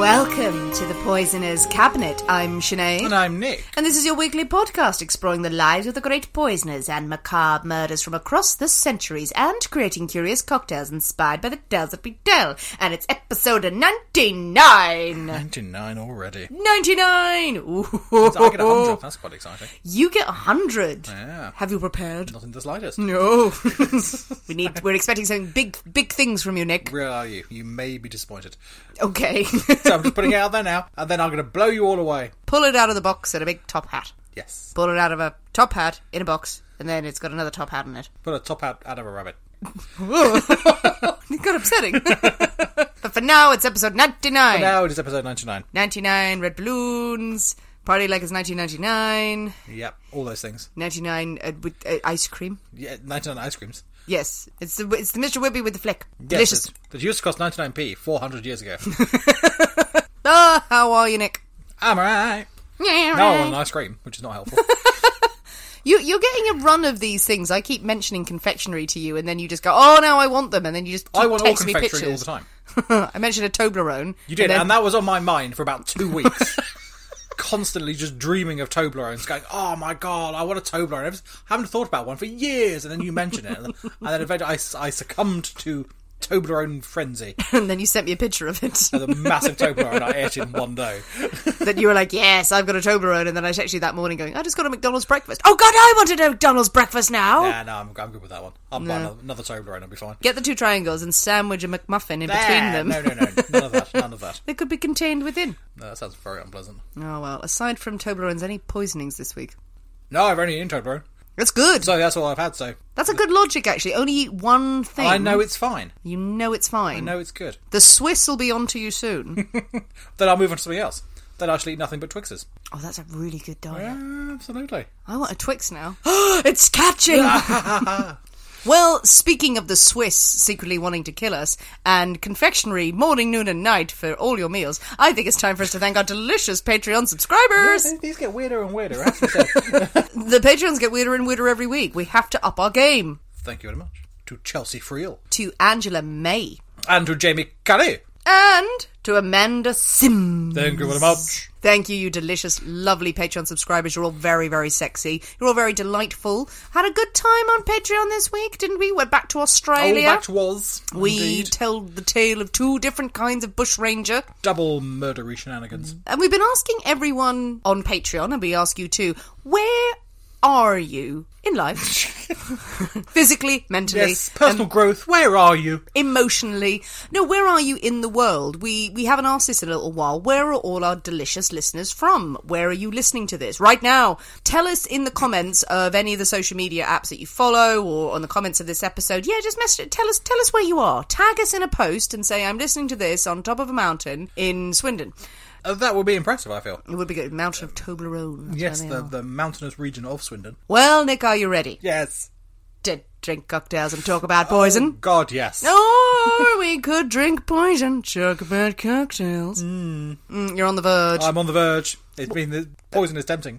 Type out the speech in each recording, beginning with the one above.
Welcome to the Poisoner's Cabinet. I'm Sinead. And I'm Nick. And this is your weekly podcast exploring the lives of the great poisoners and macabre murders from across the centuries and creating curious cocktails inspired by the tales that we tell. And it's episode 99. 99 already. 99! Ooh. I get 100. That's quite exciting. You get 100. Yeah. Have you prepared? Not in the slightest. No. We're expecting some big things from you, Nick. Where are you? You may be disappointed. Okay. So I'm just putting it out there now, and then I'm going to blow you all away. Pull it out of the box in a big top hat. Yes. Pull it out of a top hat in a box, and then it's got another top hat in it. Put a top out of a rabbit. It got upsetting. But for now, it's episode 99. For now, it is episode 99. 99 red balloons. Party like it's 1999. Yep, all those things. 99 with ice cream. Yeah, 99 ice creams. Yes, it's the Mr. Whippy with the flick. Yes, Delicious. that used to cost 99p 400 years ago. Ah, how are you, Nick? I'm alright. Yeah, Now I right. want an ice cream, which is not helpful. You're getting a run of these things. I keep mentioning confectionery to you, and then you just go, "Oh, now I want them," and then you just keep I want all text me confectionery all pictures. the time. I mentioned a Toblerone. You did, then- and that was on my mind for about 2 weeks. Constantly just dreaming of Toblerones, going, oh my god, I want a Toblerone. I haven't thought about one for years, and then you mention it, and then eventually I succumbed to Toblerone frenzy. And then you sent me a picture of it. The massive Toblerone I ate in one day. That you were like, yes, I've got a Toblerone. And then I texted you that morning going, I just got a McDonald's breakfast. Oh, God, I want a McDonald's breakfast now. Yeah, no, I'm good with that one. I'll buy another Toblerone, I'll be fine. Get the two triangles and sandwich a McMuffin in between them. No, none of that, none of that. They could be contained within. No, that sounds very unpleasant. Oh, well, aside from Toblerones, any poisonings this week? No, I've only eaten Toblerone. That's good. So that's all I've had, so... That's a good logic, actually. Only eat one thing. I know it's fine. You know it's fine. I know it's good. The Swiss will be on to you soon. Then I'll move on to something else. Then I'll actually eat nothing but Twixes. Oh, that's a really good diet. Yeah, absolutely. I want a Twix now. It's catching! Well, speaking of the Swiss secretly wanting to kill us, and confectionery morning, noon and night for all your meals, I think it's time for us to thank our delicious Patreon subscribers! Yeah, these get weirder and weirder, as we said. The Patreons get weirder and weirder every week. We have to up our game. Thank you very much. To Chelsea Friel. To Angela May. And to Jamie Curry. And to Amanda Sims. Thank you very much. Thank you, you delicious, lovely Patreon subscribers. You're all very, very sexy. You're all very delightful. Had a good time on Patreon this week, didn't we? Went back to Australia. Oh, that was, We indeed. tell the tale of two different kinds of bushranger. Double murdery shenanigans. And we've been asking everyone on Patreon, and we ask you too, where are you in life? Physically, mentally, Yes, personal growth. Where are you? emotionally. No, where are you in the world? We haven't asked this in a little while. Where are all our delicious listeners from? Where are you listening to this right now? Tell us in the comments of any of the social media apps that you follow, or on the comments of this episode. Yeah, just message. Tell us where you are. Tag us in a post and say, I'm listening to this on top of a mountain in Swindon. That would be impressive, I feel. It would be good. Mountain of Toblerone. That's Yes, where they are. the mountainous region of Swindon. Well, Nick, are you ready Yes. to drink cocktails and talk about poison? Oh, God, yes. Or we could drink poison, talk about cocktails. You're on the verge. I'm on the verge. The poison is tempting.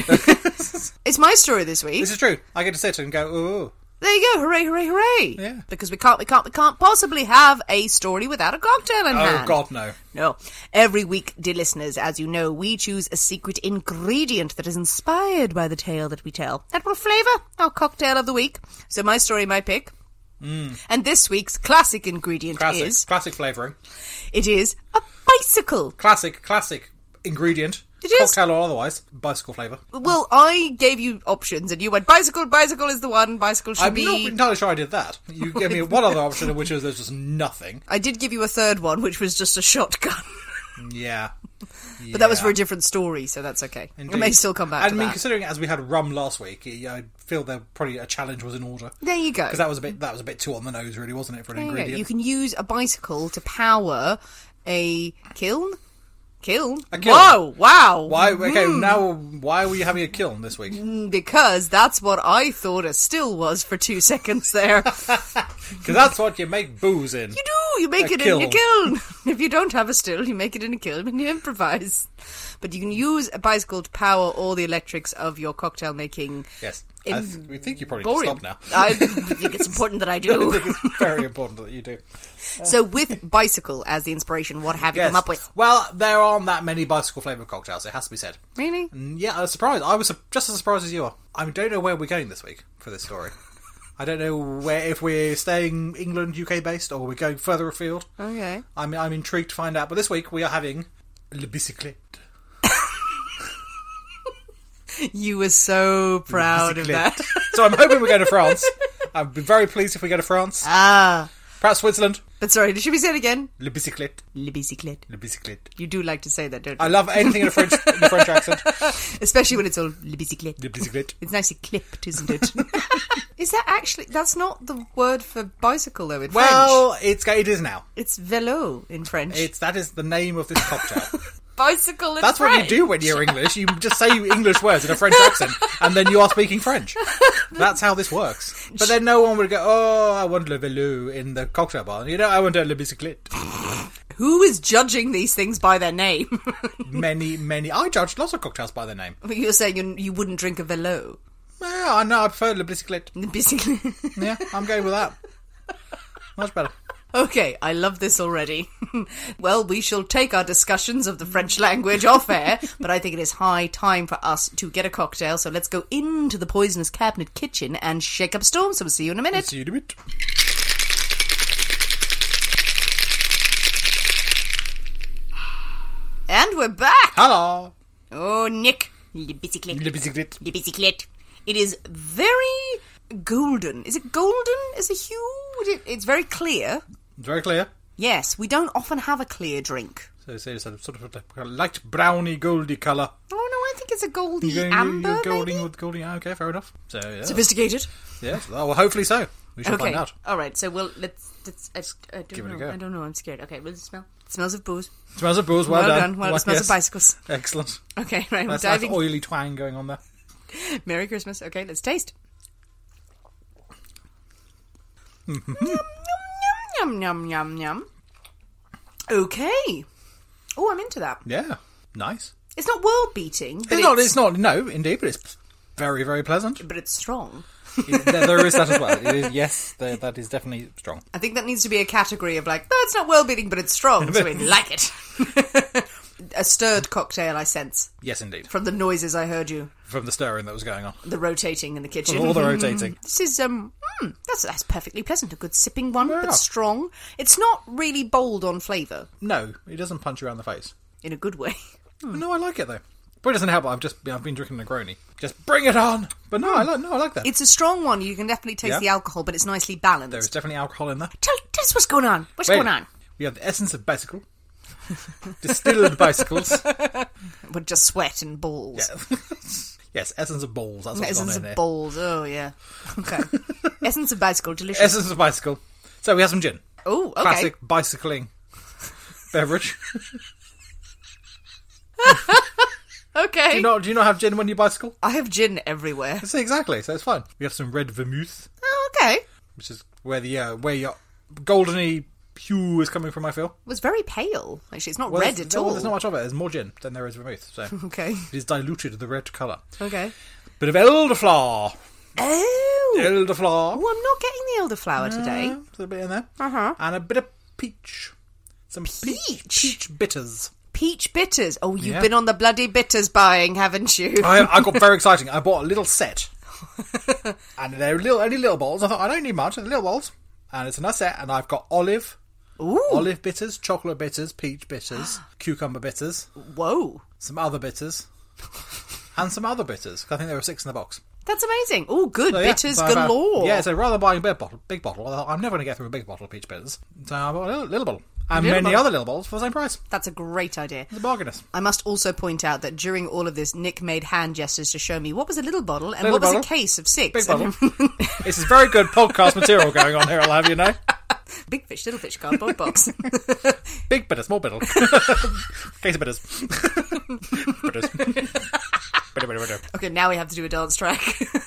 It's my story this week. This is true. I get to sit and go, ooh. There you go, hooray, hooray, hooray! Yeah. Because we can't possibly have a story without a cocktail in hand. Oh, God, no. No. Every week, dear listeners, as you know, we choose a secret ingredient that is inspired by the tale that we tell. That will flavour our cocktail of the week. So my story, my pick. And this week's classic ingredient is... Classic flavouring. It is a bicycle. Classic ingredient. It is. Cocktail or otherwise. Bicycle flavour. Well, I gave you options, and you went, bicycle is the one, bicycle should I'm be... not entirely sure I did that. You gave me one other option, which is there's just nothing. I did give you a third one, which was just a shotgun. Yeah. But that was for a different story, so that's okay. Indeed. We may still come back to that. Considering as we had rum last week, I feel that probably a challenge was in order. There you go. Because that was a bit too on the nose, really, wasn't it, for an There you go. ingredient? You can use a bicycle to power a kiln. Kiln? A kiln. Whoa, wow. Why? Okay, now why were you having a kiln this week? Because that's what I thought a still was for 2 seconds there. Because that's what you make booze in. You do. You make A it kiln. in a kiln. If you don't have a still, you make it in a kiln and you improvise. But you can use a bicycle to power all the electrics of your cocktail making Yes. We think you probably Boring. stop now. I think it's important that I I do. think it's very important that you do. So with bicycle as the inspiration, what have you Yes. come up with? Well, there aren't that many bicycle flavoured cocktails, it has to be said. Really? Yeah, I was surprised. I was just as surprised as you are. I don't know where we're going this week for this story. I don't know if we're staying England, UK based, or we're going further afield. Okay. I'm intrigued to find out. But this week we are having Le Bicyclette. You were so proud of that. So I'm hoping we're going to France. I'd be very pleased if we go to France. Ah. Perhaps Switzerland. But sorry, should we say it again? Le Bicyclette. Le bicyclette. Le Bicyclette. You do like to say that, don't you? I love anything in a French accent. Especially when it's all le bicyclette. Le Bicyclette. It's nicely clipped, isn't it? Is that actually... That's not the word for bicycle, though, in French. Well, it is now. It's vélo in French. That is the name of this cocktail. Bicycle in That's French. what you do when you're English. You just say English words in a French accent, and then you are speaking French. That's how this works. But then no one would go, oh, I want le vélo in the cocktail bar. You know, I want a le bicyclette. Who is judging these things by their name? Many. I judge lots of cocktails by their name. But you're saying you wouldn't drink a vélo. Yeah, I know. I prefer le bicyclette. Le bicyclette. Yeah, I'm going with that. Much better. Okay, I love this already. Well, we shall take our discussions of the French language off air, but I think it is high time for us to get a cocktail, so let's go into the Poisonous Cabinet kitchen and shake up a storm, so we'll see you in a minute. See you in a bit. And we're back! Hello. Oh, Nick. Le bicyclette. Le bicyclette. Le bicyclette. It is very golden. Is it golden as a hue? It's very clear. Very clear. Yes, we don't often have a clear drink. So it's a sort of a light browny, goldy colour. Oh, no, I think it's a goldy You're amber, golding maybe? with golding. Okay, fair enough. So yeah. Sophisticated. Yes. Well, hopefully so. We shall Okay. find out. All right. So let's. I don't Give it a know. go. I don't know. I'm scared. Okay. What does it smell? It smells of booze. Smells of booze. Well done. Well, it smells of bicycles. Excellent. Okay. Right. That's we're nice diving. oily twang going on there. Merry Christmas. Okay. Let's taste. Yum yum yum yum yum. Okay. Oh, I'm into that. Yeah. Nice. It's not world beating. It's not. No, indeed, but it's very, very pleasant. But it's strong. There is that as well. It is, yes, that is definitely strong. I think that needs to be a category of like, no, it's not world beating, but it's strong, so we like it. A stirred cocktail, I sense, Yes, indeed. from the noises I heard you. From the stirring that was going on. The rotating in the kitchen. All the rotating. This is that's perfectly pleasant. A good sipping one, Yeah. but strong. It's not really bold on flavour No, it doesn't punch you around the face. in a good way. No, I like it though. But it doesn't help. I've been drinking Negroni. Just bring it on. But no, I like that. It's a strong one. You can definitely taste Yeah. the alcohol, but it's nicely balanced. There is definitely alcohol in there. Tell us what's going on. What's Wait, going on? We have the essence of bicycle. Distilled bicycles. With just sweat and balls. Yeah. Yes, essence of balls. That's what's on Essence in of there. balls. Oh yeah. Okay. Essence of bicycle. Delicious. Essence of bicycle. So we have some gin. Oh, okay. Classic bicycling beverage. Okay. Do you not have gin when you bicycle? I have gin everywhere. See, exactly. So it's fine. We have some red vermouth, Oh, okay. which is where your goldeny hue is coming from. I feel. It was very pale. Actually, it's not Well, red at all. There's not much of it. There's more gin than there is vermouth, so Okay. it is diluted the red colour. Okay. Bit of elderflower. Oh. Elderflower. Oh, I'm not getting the elderflower today. There's a bit in there. Uh-huh. And a bit of peach. Some peach bitters. Peach bitters. Oh, you've Yeah. been on the bloody bitters buying, haven't you? I got very exciting. I bought a little set. And they're only little bottles. I thought, I don't need much. They're little bottles. And it's a nice set. And I've got olive bitters, chocolate bitters, peach bitters, cucumber bitters, Whoa. some other bitters, and some other bitters. I think there were 6 in the box. That's amazing. Oh, good. So, yeah, Bitters so I thought- galore. Yeah, so rather than buying a big bottle, I thought, I'm never going to get through a big bottle of peach bitters. So I bought a little bottle. And Little many bottle. other little bottles for the same price. That's a great idea. It's a bargainous. I must also point out that during all of this, Nick made hand gestures to show me what was a little bottle and Little what was bottle. a case of 6. Big bottle. This is very good podcast material going on here, I'll have you know. Big fish, little fish, cardboard box. Big bitter, small bitter. Case of bitters. Bitters. Bitter. Okay, now we have to do a dance track.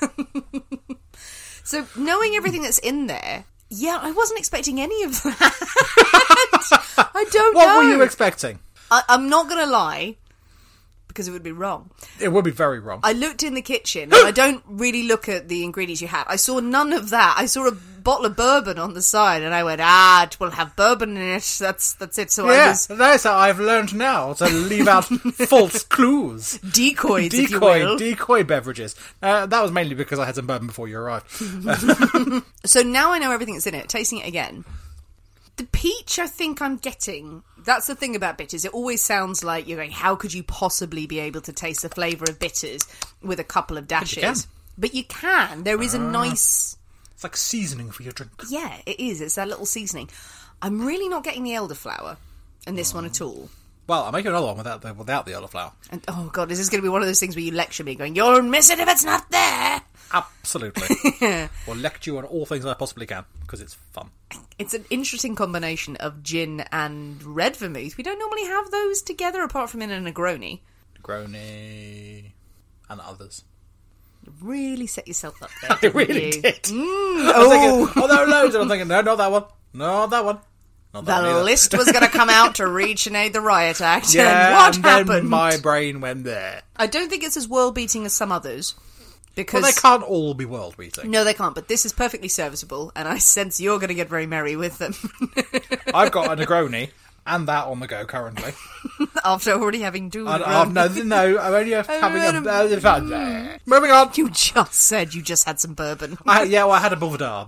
So, knowing everything that's in there, yeah, I wasn't expecting any of that. I don't know. What were you expecting? I'm not going to lie. because it would be wrong. It would be very wrong. I looked in the kitchen, and I don't really look at the ingredients you had. I saw none of that. I saw a bottle of bourbon on the side, and I went, it will have bourbon in it. That's it. So That's how I've learned now to leave out false clues. Decoys, if you will. Decoy beverages. That was mainly because I had some bourbon before you arrived. So now I know everything that's in it. Tasting it again. The peach, I think I'm getting. That's the thing about bitters. It always sounds like you're going, how could you possibly be able to taste the flavour of bitters with a couple of dashes? But you can. There is a nice... It's like seasoning for your drink. Yeah, it is. It's that little seasoning. I'm really not getting the elderflower in this one at all. Well, I'll make you another one without the elderflower. And, oh, God, is this going to be one of those things where you lecture me going, you'll miss it if it's not there? Absolutely. We'll lecture you on all things I possibly can, because it's fun. It's an interesting combination of gin and red vermouth. We don't normally have those together, apart from in a Negroni. Negroni and others. You really set yourself up there. I really did. Thinking, there are loads, and I'm thinking, no, not that one. Not that one. Not that the one list was going to come out to reach and aid the riot act. Yeah, and what and happened? Then my brain went there. I don't think it's as world-beating as some others. Because Well, they can't all be world-beating. No, they can't, but this is perfectly serviceable, and I sense you're going to get very merry with them. I've got a Negroni, and that on the go currently. After already having two No, I'm only having a... Moving on. You just said you just had some bourbon. I had a Boulevardier.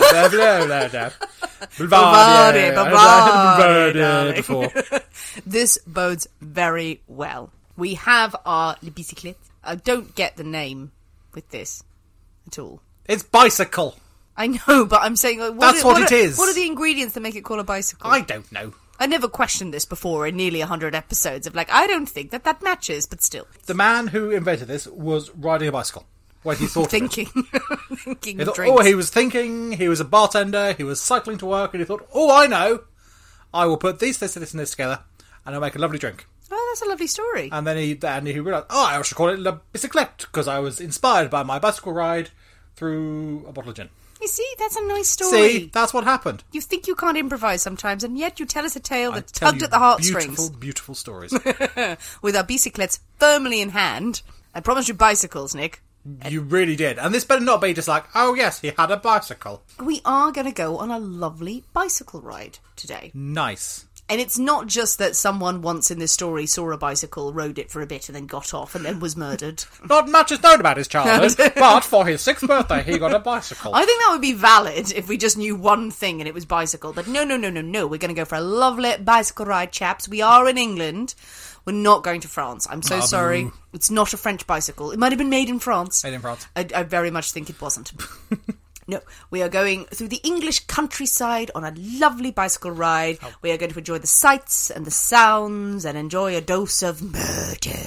Boulevardier before. This bodes very well. We have our Le Bicyclette. I don't get the name with this at all. It's bicycle. I know, but I'm saying... That's what it is. What are the ingredients that make it called a bicycle? I don't know. I never questioned this before in nearly 100 episodes of I don't think that matches, but still. The man who invented this was riding a bicycle when he thought Thinking. of it. Thinking He thought, drinks. he was thinking, he was a bartender, he was cycling to work, and he thought, I know, I will put this and this together, and I'll make a lovely drink. Oh, that's a lovely story. And then he realised, I should call it La Bicyclette, because I was inspired by my bicycle ride through a bottle of gin. You see, that's a nice story. See, that's what happened. You think you can't improvise sometimes, and yet you tell us a tale I that tell tugged you at the heartstrings. Beautiful, beautiful stories. With our bicyclettes firmly in hand. I promised you bicycles, Nick. You really did. And this better not be just like, oh yes, he had a bicycle. We are going to go on a lovely bicycle ride today. Nice. And it's not just that someone once in this story saw a bicycle, rode it for a bit, and then got off and then was murdered. Not much is known about his childhood, but for his 6th birthday, he got a bicycle. I think that would be valid if we just knew one thing and it was bicycle. But no. We're going to go for a lovely bicycle ride, chaps. We are in England. We're not going to France. I'm so sorry. It's not a French bicycle. It might have been made in France. Made in France. I very much think it wasn't. No, we are going through the English countryside on a lovely bicycle ride. Oh. We are going to enjoy the sights and the sounds and enjoy a dose of murder.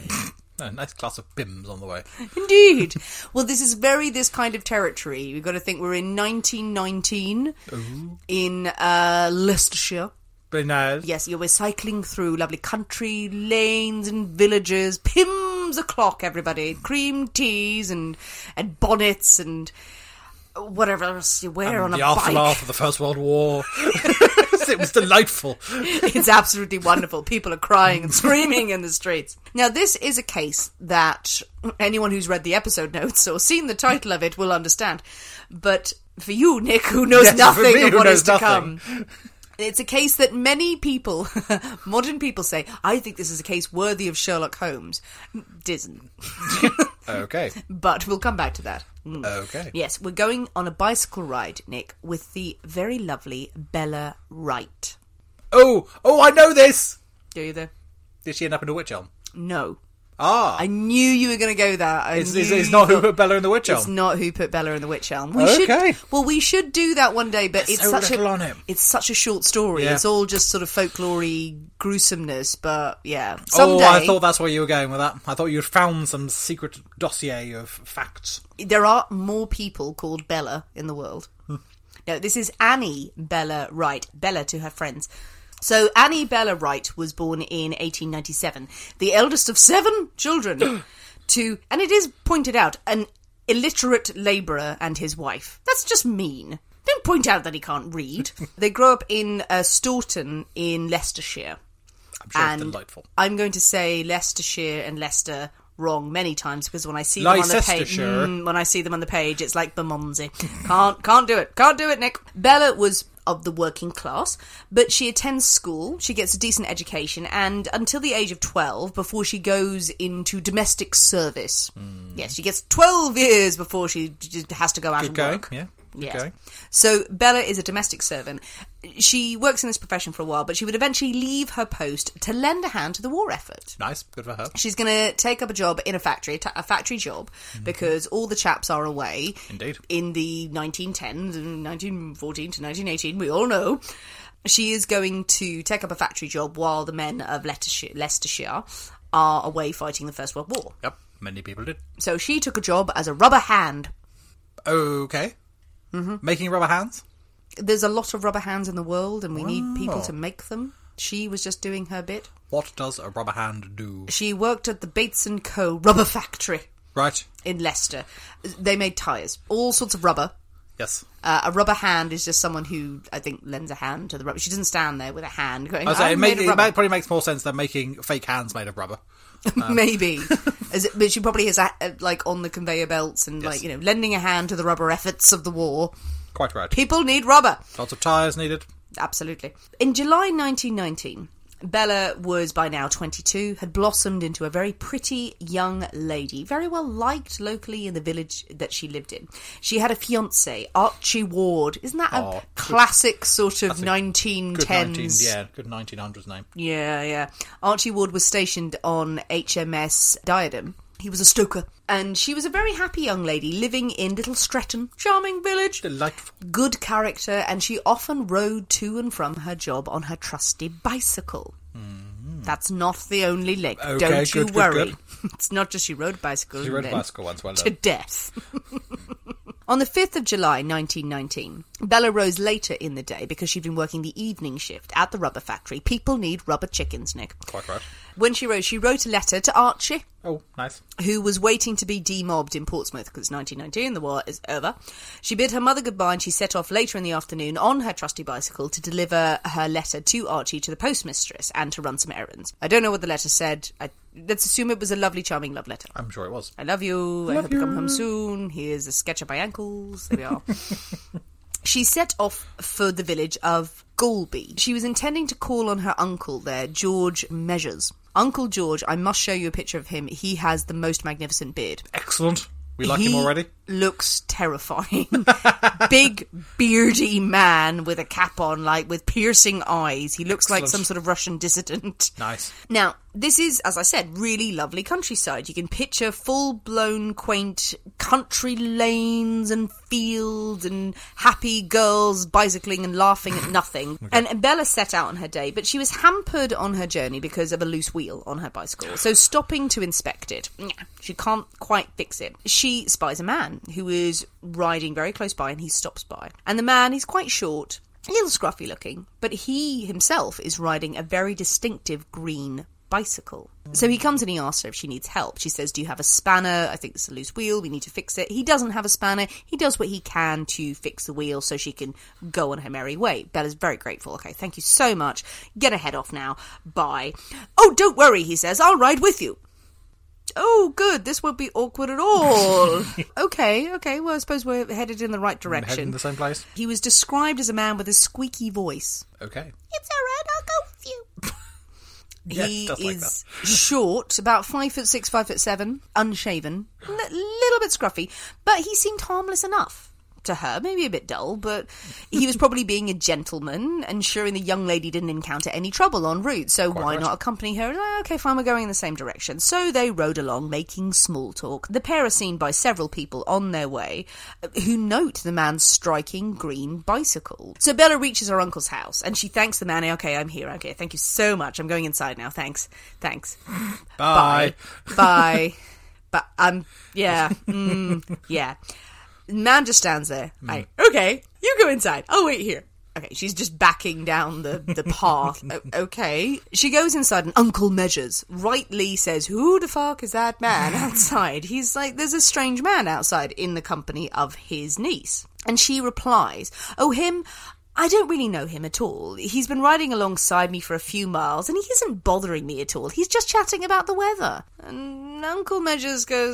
A nice glass of Pimm's on the way. Indeed. Well, this is this kind of territory. You've got to think we're in 1919 in Leicestershire. Very nice. Yes, we're cycling through lovely country lanes and villages. Pimm's o'clock, everybody. Cream teas and bonnets and... whatever else you wear on a bike. The aftermath of the First World War. It was delightful. It's absolutely wonderful. People are crying and screaming in the streets. Now, this is a case that anyone who's read the episode notes or seen the title of it will understand. But for you, Nick, who knows nothing of what is to come... It's a case that many people, modern people say, I think this is a case worthy of Sherlock Holmes. It isn't. Okay. But we'll come back to that. Okay. Yes, we're going on a bicycle ride, Nick, with the very lovely Bella Wright. Oh, I know this! Do you, though? Did she end up in a witch elm? No. Ah. I knew you were going to go there. It's not who put Bella in the witch elm. It's not who put Bella in the witch elm. We should do that one day, but it's such a short story. Yeah. It's all just sort of folklore-y gruesomeness, but yeah. Someday, I thought that's where you were going with that. I thought you'd found some secret dossier of facts. There are more people called Bella in the world. No, this is Annie Bella Wright. Bella to her friends. So Annie Bella Wright was born in 1897, the eldest of 7 children, and it is pointed out, an illiterate labourer and his wife. That's just mean. Don't point out that he can't read. They grew up in Staunton in Leicestershire. I'm sure and it's delightful. I'm going to say Leicestershire and Leicester wrong many times, because when I see them on the page, when I see them on the page, it's like Bermondsey. Can't do it, Nick. Bella was of the working class, but she attends school, she gets a decent education, and until the age of 12, before she goes into domestic service. Yes, she gets 12 years before she has to go out and work. Yeah. Yes. Okay. So Bella is a domestic servant. She works in this profession for a while, but she would eventually leave her post to lend a hand to the war effort. Nice, good for her. She's going to take up a job in a factory job, because all the chaps are away. Indeed. In the 1910s, 1914 to 1918, we all know. She is going to take up a factory job while the men of Leicestershire are away fighting the First World War. Yep, many people did. So she took a job as a rubber hand. Okay. Making rubber hands? There's a lot of rubber hands in the world, and we need people to make them. She was just doing her bit. What does a rubber hand do? She worked at the Bates & Co. rubber factory. Right. In Leicester. They made tyres. All sorts of rubber. Yes. A rubber hand is just someone who, I think, lends a hand to the rubber. She doesn't stand there with a hand going, it probably makes more sense than making fake hands made of rubber. Maybe. But she probably has, on the conveyor belts and, Yes. lending a hand to the rubber efforts of the war. Quite right. People need rubber. Lots of tyres needed. Absolutely. In July 1919, Bella was by now 22, had blossomed into a very pretty young lady, very well liked locally in the village that she lived in. She had a fiancé, Archie Ward. Isn't that a classic sort of 1910s? Good 1900s name. Yeah. Archie Ward was stationed on HMS Diadem. He was a stoker. And she was a very happy young lady living in Little Stretton. Charming village. Delightful. Good character, and she often rode to and from her job on her trusty bicycle. That's not the only link. Okay, Don't you good, worry. good. It's not just she rode a bicycle. She rode a bicycle once, well done. To death. On the 5th of July 1919, Bella rose later in the day because she'd been working the evening shift at the rubber factory. People need rubber chickens, Nick. Quite right. When she wrote a letter to Archie. Oh, nice. Who was waiting to be demobbed in Portsmouth because it's 1919, the war is over. She bid her mother goodbye and she set off later in the afternoon on her trusty bicycle to deliver her letter to Archie to the postmistress and to run some errands. I don't know what the letter said. Let's assume it was a lovely, charming love letter. I'm sure it was. I love you. I hope you come home soon. Here's a sketch of my ankles. There we are. She set off for the village of Golby. She was intending to call on her uncle there, George Measures. Uncle George, I must show you a picture of him. He has the most magnificent beard. Excellent. We like him already. Looks terrifying. Big, beardy man with a cap on, with piercing eyes. He looks like some sort of Russian dissident. Nice. Now, this is, as I said, really lovely countryside. You can picture full-blown, quaint country lanes and fields and happy girls bicycling and laughing at nothing. Okay. And Bella set out on her day, but she was hampered on her journey because of a loose wheel on her bicycle. So stopping to inspect it, she can't quite fix it. She spies a man who is riding very close by, and he stops by. And the man is quite short, a little scruffy looking, but he himself is riding a very distinctive green bicycle. So he comes and he asks her if she needs help. She says, do you have a spanner? I think it's a loose wheel. We need to fix it. He doesn't have a spanner. He does what he can to fix the wheel so she can go on her merry way. Bella's very grateful. Okay, thank you so much. Get her head off now. Bye. Oh, don't worry, he says. I'll ride with you. Oh, good. This won't be awkward at all. Okay. Well, I suppose we're headed in the right direction. Headed in the same place. He was described as a man with a squeaky voice. Okay. It's all right. I'll go with you. Yeah, he just like is short, about 5'6", 5'7", unshaven, little bit scruffy, but he seemed harmless enough to her, maybe a bit dull, but he was probably being a gentleman, ensuring the young lady didn't encounter any trouble en route, so why not accompany her? Okay, fine, we're going in the same direction. So they rode along, making small talk. The pair are seen by several people on their way, who note the man's striking green bicycle. So Bella reaches her uncle's house, and she thanks the man. Okay, I'm here. Okay, thank you so much. I'm going inside now. Thanks. Bye. Bye. But, yeah. Yeah. Man just stands there. Okay, you go inside. I'll wait here. Okay, she's just backing down the path. Okay. She goes inside and Uncle Measures rightly says, who the fuck is that man outside? He's like, there's a strange man outside in the company of his niece. And she replies, oh, him... I don't really know him at all. He's been riding alongside me for a few miles, and he isn't bothering me at all. He's just chatting about the weather. And Uncle Measures goes,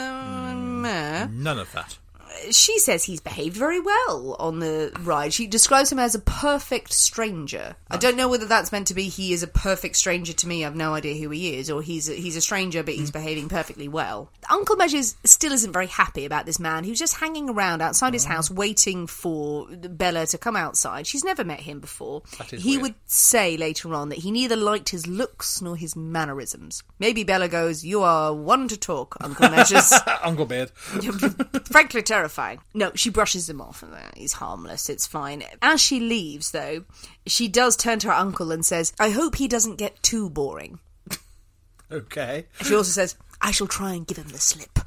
meh. None of that. She says he's behaved very well on the ride. She describes him as a perfect stranger. I don't know whether that's meant to be he is a perfect stranger to me. I've no idea who he is, or he's a stranger, but he's behaving perfectly well. Uncle Measures still isn't very happy about this man who's just hanging around outside his house waiting for Bella to come outside. She's never met him before. He weird. would say later on that he neither liked his looks nor his mannerisms. Maybe Bella goes, "You are one to talk, Uncle Measures." Uncle Beard. Frankly terrifying. No, she brushes him off. He's harmless, it's fine. As she leaves, though, she does turn to her uncle and says, "I hope he doesn't get too boring." Okay. She also says, "I shall try and give him the slip."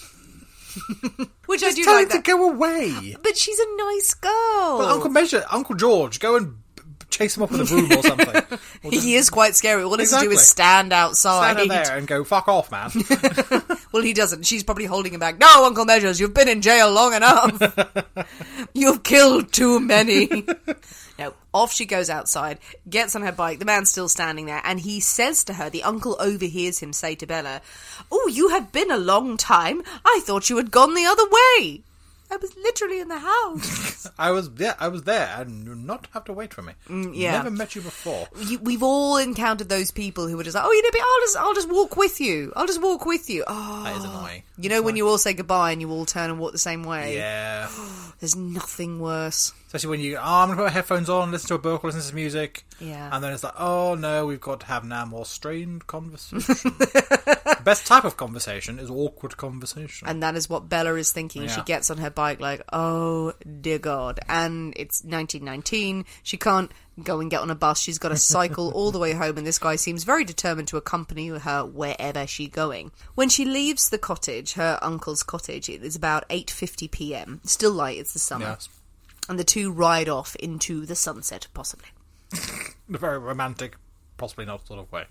Which Just I do tell like him to that. go away. But she's a nice girl. Well, Uncle George, go and chase him up with a broom or something. Or just He is quite scary. All he has to do Exactly. is stand outside. stand out there and go, fuck off, man. Well, he doesn't. She's probably holding him back. "No, Uncle Measures, you've been in jail long enough. You've killed too many." No, off she goes outside, gets on her bike. The man's still standing there, and he says to her, the uncle overhears him say to Bella, "Oh, you have been a long time. I thought you had gone the other way. I was literally in the house." I was there, and you not have to wait for me. yeah. Never met you before. We've all encountered those people who were just like, "Oh, you know, I'll just walk with you. I'll just walk with you." Oh, That is annoying. You know when you all say goodbye and you all turn and walk the same way? Yeah. There's nothing worse. Especially when you, I'm going to put my headphones on, listen to a book, or listen to some music. Yeah. And then it's like, oh no, we've got to have now more strained conversation. The best type of conversation is awkward conversation. And that is what Bella is thinking. Yeah. She gets on her bike like, "Oh, dear God." And it's 1919. She can't go and get on a bus. She's got to cycle all the way home, and this guy seems very determined to accompany her wherever she's going. When she leaves the cottage, her uncle's cottage, it is about 8:50 p.m. Still light, it's the summer. Yes. And the two ride off into the sunset, possibly. In a very romantic, possibly not sort of way.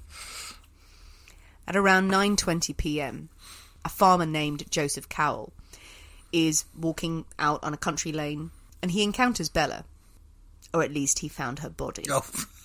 At around 9:20 p.m, a farmer named Joseph Cowell is walking out on a country lane, and he encounters Bella. Or at least he found her body. Oh.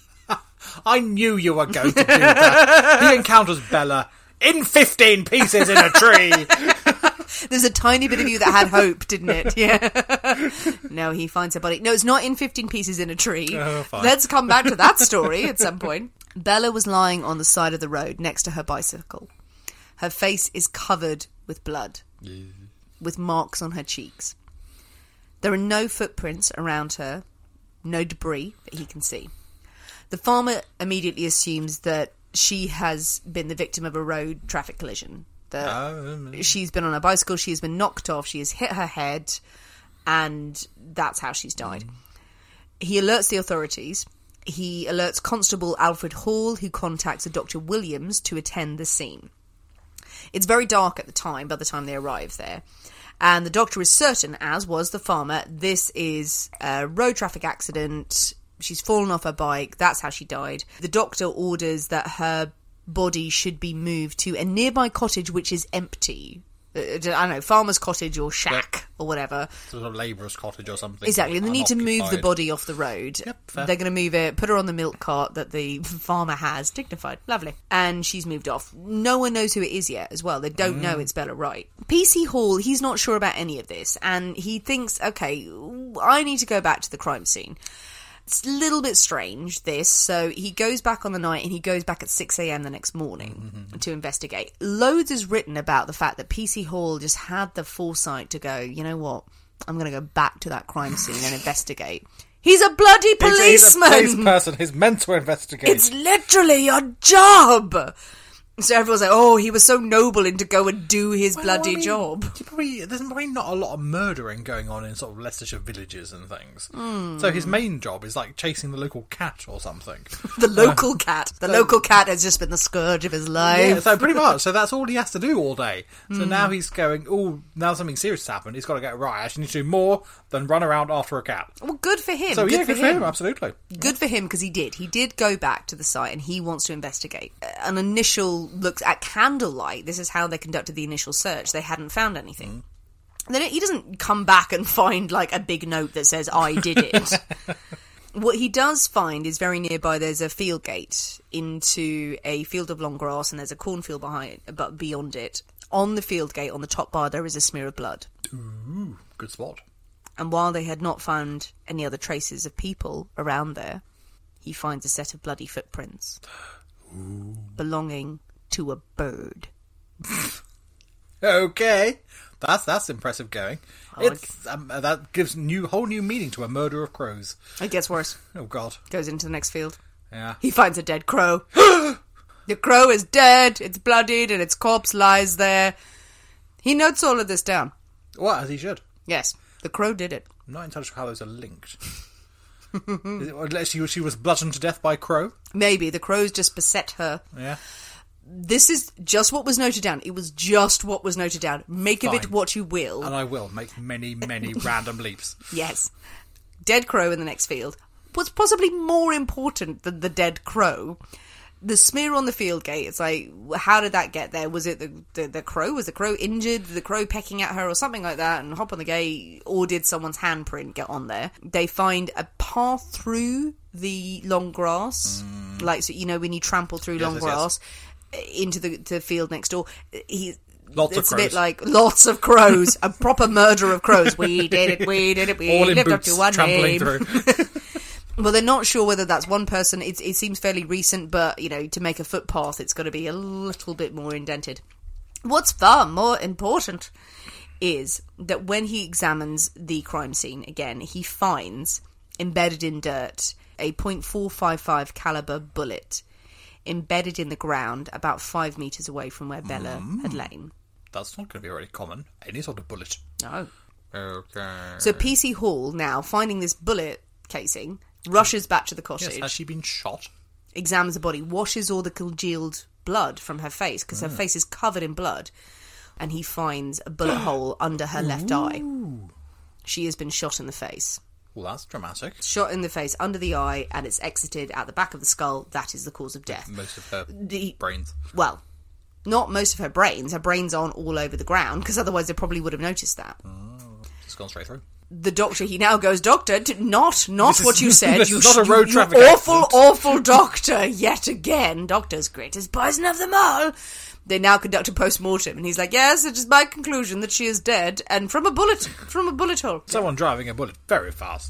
I knew you were going to do that. He encounters Bella in 15 pieces in a tree. There's a tiny bit of you that had hope, didn't it? Yeah. No, he finds her body. No, it's not in 15 pieces in a tree. Oh, fine. Let's come back to that story at some point. Bella was lying on the side of the road next to her bicycle. Her face is covered with blood, with marks on her cheeks. There are no footprints around her, no debris that he can see. The farmer immediately assumes that she has been the victim of a road traffic collision. That she's been on a bicycle, she has been knocked off, she has hit her head, and that's how she's died. He alerts the authorities. He alerts Constable Alfred Hall, who contacts a Dr. Williams to attend the scene. It's very dark at the time, by the time they arrive there. And the doctor is certain, as was the farmer, this is a road traffic accident. She's fallen off her bike. That's how she died. The doctor orders that her body should be moved to a nearby cottage which is empty. I don't know, farmer's cottage or shack or whatever. Sort of labourer's cottage or something. Exactly. They need to move the Unoccupied. body off the road. Yep, fair. They're going to move it, put her on the milk cart that the farmer has. Dignified. Lovely. And she's moved off. No one knows who it is yet as well. They don't know it's Bella Wright. PC Hall, he's not sure about any of this. And he thinks, okay, I need to go back to the crime scene. It's a little bit strange, this. So he goes back on the night and he goes back at 6 a.m. the next morning to investigate. Loads is written about the fact that PC Hall just had the foresight to go, you know what, I'm going to go back to that crime scene and investigate. He's a bloody policeman! He's a police person. He's meant to investigate. It's literally your job! So everyone's like, oh, he was so noble in to go and do his bloody job. There's probably not a lot of murdering going on in sort of Leicestershire villages and things. So his main job is like chasing the local cat or something. The local cat. The local cat has just been the scourge of his life. Yeah, so pretty much. So that's all he has to do all day. So now he's going, oh, now something serious has happened. He's got to go, right, I actually need to do more than run around after a cat. Well, good for him. So good yeah, good for him, absolutely. Good for him, because he did. He did go back to the site and he wants to investigate. An initial look at candlelight. This is how they conducted the initial search. They hadn't found anything. Then he doesn't come back and find, like, a big note that says, I did it. What he does find is very nearby there's a field gate into a field of long grass, and there's a cornfield but beyond it. On the field gate, on the top bar, there is a smear of blood. Ooh, good spot. And while they had not found any other traces of people around there, he finds a set of bloody footprints. Ooh. Belonging to a bird. Okay. That's impressive going. That gives whole new meaning to a murder of crows. It gets worse. Oh, God. Goes into the next field. Yeah. He finds a dead crow. The crow is dead, it's bloodied, and its corpse lies there. He notes all of this down. Well, as he should. Yes, the crow did it. I'm not entirely sure how those are linked. Unless she was bludgeoned to death by a crow? Maybe. The crows just beset her. Yeah. This is just what was noted down. It was just what was noted down. Make Fine. of it what you will. And I will make many, many random leaps. Yes. Dead crow in the next field. What's possibly more important than the dead crow, the smear on the field gate. It's like, how did that get there? Was it the crow? Was the crow injured? The crow pecking at her or something like that and hop on the gate? Or did someone's handprint get on there? They find a path through the long grass. Like, so, you know, when you trample through long grass into the field next door. Lots of it's crows. a bit like lots of crows. A proper murder of crows. We did it, we All in lived up boots, to one trampling name. through. Well, they're not sure whether that's one person. It seems fairly recent, but, you know, to make a footpath, it's got to be a little bit more indented. What's far more important is that when he examines the crime scene again, he finds, embedded in dirt, a .455 caliber bullet embedded in the ground about 5 metres away from where Bella had lain. That's not going to be very common. Any sort of bullet. No. Okay. So PC Hall, now, finding this bullet casing, rushes back to the cottage. Yes, has she been shot? Examines the body, washes all the congealed blood from her face, because her face is covered in blood, and he finds a bullet hole under her left eye. She has been shot in the face. Well, that's dramatic. Shot in the face, under the eye, and it's exited at the back of the skull. That is the cause of death. Most of her brains. Well, not most of her brains. Her brains aren't all over the ground, because otherwise they probably would have noticed that. Just gone straight through. The doctor, he now goes, Doctor, not what you said. This is not a road traffic awful, accident. awful doctor, yet again. Doctor's greatest poison of them all. They now conduct a post-mortem, and he's like, yes, it is my conclusion that she is dead, and from a bullet hole. Someone driving a bullet very fast.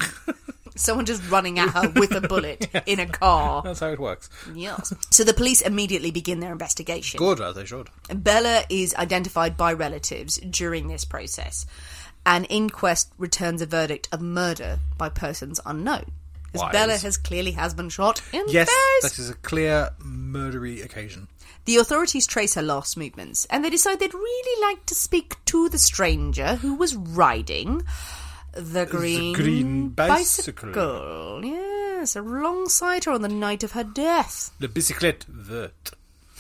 Someone just running at her with a bullet in a car. That's how it works. Yes. So the police immediately begin their investigation. Good, as they should. Bella is identified by relatives during this process. An inquest returns a verdict of murder by persons unknown. Because Wise. Bella clearly has been shot in the Yes, face. this is a clear murdery occasion. The authorities trace her last movements, and they decide they'd really like to speak to the stranger who was riding the green bicycle. Yes, alongside her on the night of her death. Le bicyclette verte.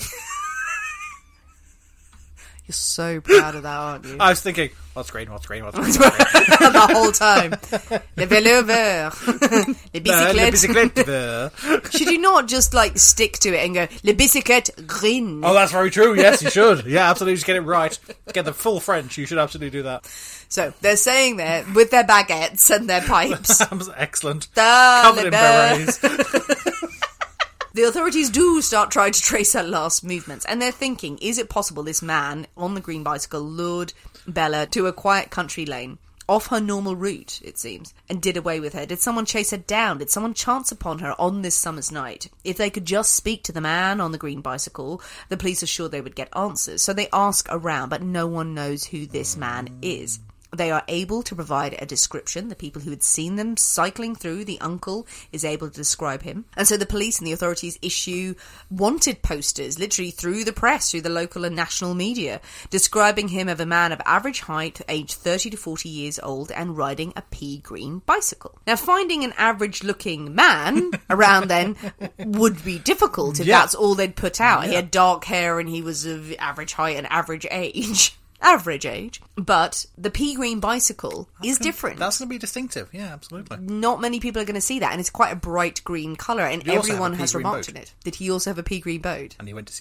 You're so proud of that, aren't you? I was thinking, what's green? The whole time. Le vélo vert. Le bicyclette. Le bicyclette verte. Should you not just, like, stick to it and go, Le bicyclette green? Oh, that's very true. Yes, you should. Yeah, absolutely. Just get it right. Get the full French. You should absolutely do that. So, they're saying there, with their baguettes and their pipes. Excellent. Da, Covered in le berets. The authorities do start trying to trace her last movements, and they're thinking, is it possible this man on the green bicycle lured Bella to a quiet country lane, off her normal route, it seems, and did away with her? Did someone chase her down? Did someone chance upon her on this summer's night? If they could just speak to the man on the green bicycle, the police are sure they would get answers. So they ask around, but no one knows who this man is. They are able to provide a description. The people who had seen them cycling through, the uncle is able to describe him. And so the police and the authorities issue wanted posters, literally through the press, through the local and national media, describing him as a man of average height, aged 30 to 40 years old, and riding a pea green bicycle. Now, finding an average-looking man around then would be difficult if that's all they'd put out. He had dark hair and he was of average height and average age. Average age. But the pea green bicycle is different. That's going to be distinctive. Yeah, absolutely. Not many people are going to see that, and it's quite a bright green colour, and He also everyone had a has pea green remarked boat. on it. Did he also have a pea green boat? And he went to sea.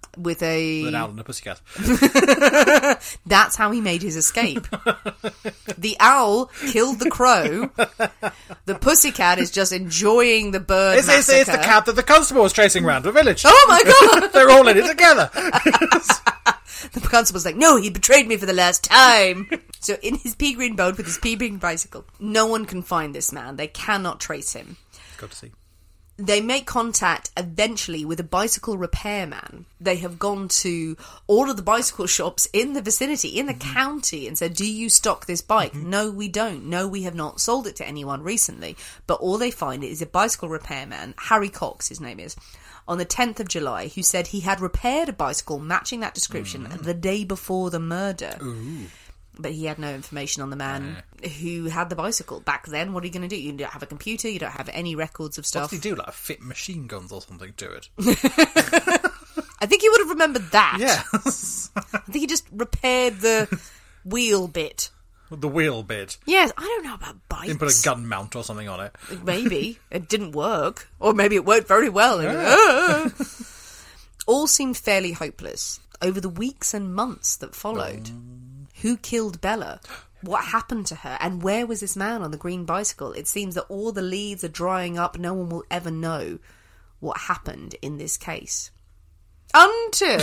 With an owl and a pussycat. That's how he made his escape. The owl killed the crow. The pussycat is just enjoying the bird massacre. It's the cat that the constable was chasing around the village. Oh my god! They're all in it together. The constable's like, no, he betrayed me for the last time. So in his pea green boat with his pea green bicycle, no one can find this man. They cannot trace him. Good to see. They make contact eventually with a bicycle repairman. They have gone to all of the bicycle shops in the vicinity, in the county, and said, do you stock this bike? No, we don't. No, we have not sold it to anyone recently. But all they find is a bicycle repairman, Harry Cox, his name is, on the 10th of July, who said he had repaired a bicycle matching that description the day before the murder. Ooh. But he had no information on the man who had the bicycle. Back then, what are you going to do? You don't have a computer, you don't have any records of stuff. What did he do, like fit machine guns or something to it? I think he would have remembered that. Yes. I think he just repaired the wheel bit. The wheel bit. Yes, I don't know about bikes. Didn't put a gun mount or something on it. Maybe. It didn't work. Or maybe it worked very well. Yeah. All seemed fairly hopeless. Over the weeks and months that followed, who killed Bella? What happened to her? And where was this man on the green bicycle? It seems that all the leads are drying up. No one will ever know what happened in this case. Until...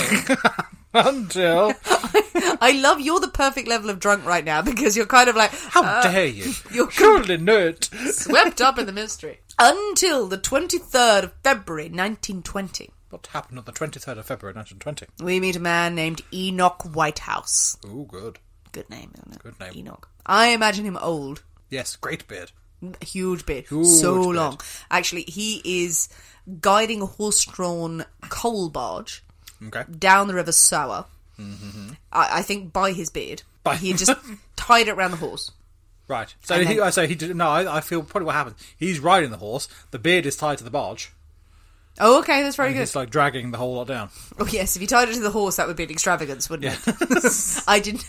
I love you're the perfect level of drunk right now because you're kind of like... How dare you? You're surely not. Swept up in the mystery. Until the 23rd of February, 1920. What happened on the 23rd of February 1920? We meet a man named Enoch Whitehouse. Ooh, good. Good name, isn't it? Good name. Enoch. I imagine him old. Yes, great beard. Huge beard. Huge so beard. long. Actually, he is guiding a horse-drawn coal barge down the River Sour. Mm-hmm. I think by his beard. He had just tied it around the horse. Right. So he did. No, I feel probably what happened. He's riding the horse. The beard is tied to the barge. Oh, okay, that's very good. He's like dragging the whole lot down. Oh, yes, if you tied it to the horse, that would be an extravagance, wouldn't it?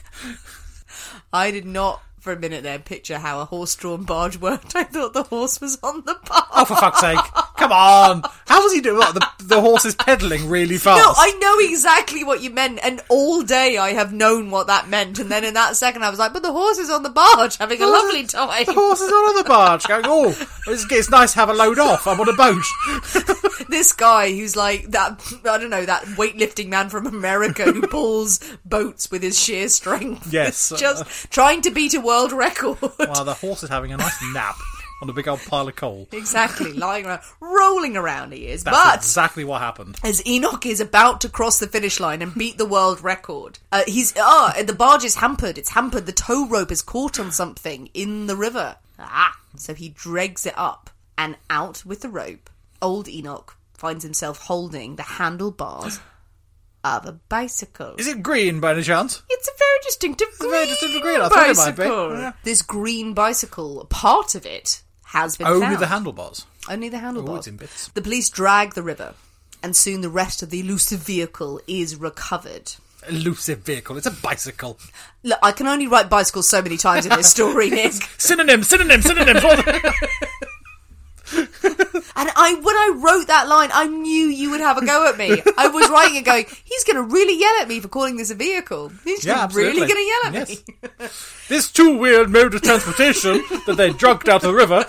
I did not, for a minute there, picture how a horse-drawn barge worked. I thought the horse was on the barge. Oh, for fuck's sake. Come on. How was he doing? What, the horse is pedalling really fast. No, I know exactly what you meant, and all day I have known what that meant, and then in that second I was like, but the horse is on the barge, having a lovely time. The horse is on the barge, going, oh, it's nice to have a load off. I'm on a boat. This guy who's like that, I don't know, that weightlifting man from America who pulls boats with his sheer strength. Yes. Just trying to beat a world record. Well, the horse is having a nice nap on a big old pile of coal. Exactly, lying around, rolling around he is. That's but exactly what happened. as Enoch is about to cross the finish line and beat the world record, the barge is hampered. It's hampered. The tow rope is caught on something in the river. So he drags it up, and out with the rope, old Enoch finds himself holding the handlebars of a bicycle. Is it green by any chance? It's a very distinctive green I thought it might be. bicycle. Yeah. This green bicycle, part of it has been Only found. the handlebars. Only the handlebars. Oh, it's in bits. The police drag the river, and soon the rest of the elusive vehicle is recovered. Elusive vehicle. It's a bicycle. Look, I can only write bicycle so many times in this story, Nick. Synonyms. And when I wrote that line, I knew you would have a go at me. I was writing it going, he's going to really yell at me for calling this a vehicle. He's really going to yell at me. This two-wheeled mode of transportation that they drugged out of the river.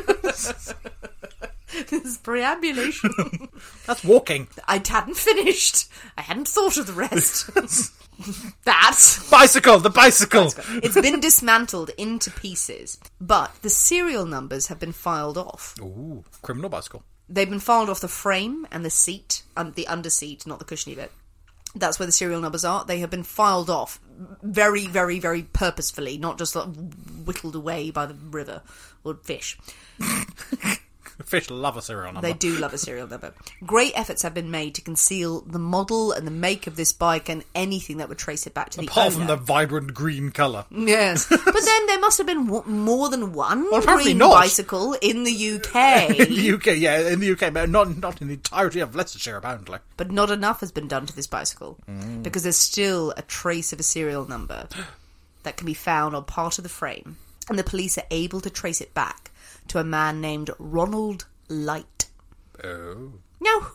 This is preambulation. That's walking. I hadn't finished. I hadn't thought of the rest. The bicycle. It's been dismantled into pieces, but the serial numbers have been filed off. Ooh, criminal bicycle. They've been filed off the frame and the seat, the underseat, not the cushiony bit. That's where the serial numbers are. They have been filed off very, very, very purposefully, not just like whittled away by the river or fish. Fish love a serial number. They do love a serial number. Great efforts have been made to conceal the model and the make of this bike and anything that would trace it back to the owner. Apart from the vibrant green colour. Yes. But then there must have been more than one green not. bicycle in the UK. In the UK, yeah, in the UK, but not in the entirety of Leicestershire, apparently. But not enough has been done to this bicycle. Because there's still a trace of a serial number that can be found on part of the frame. And the police are able to trace it back to a man named Ronald Light. Oh. Now, who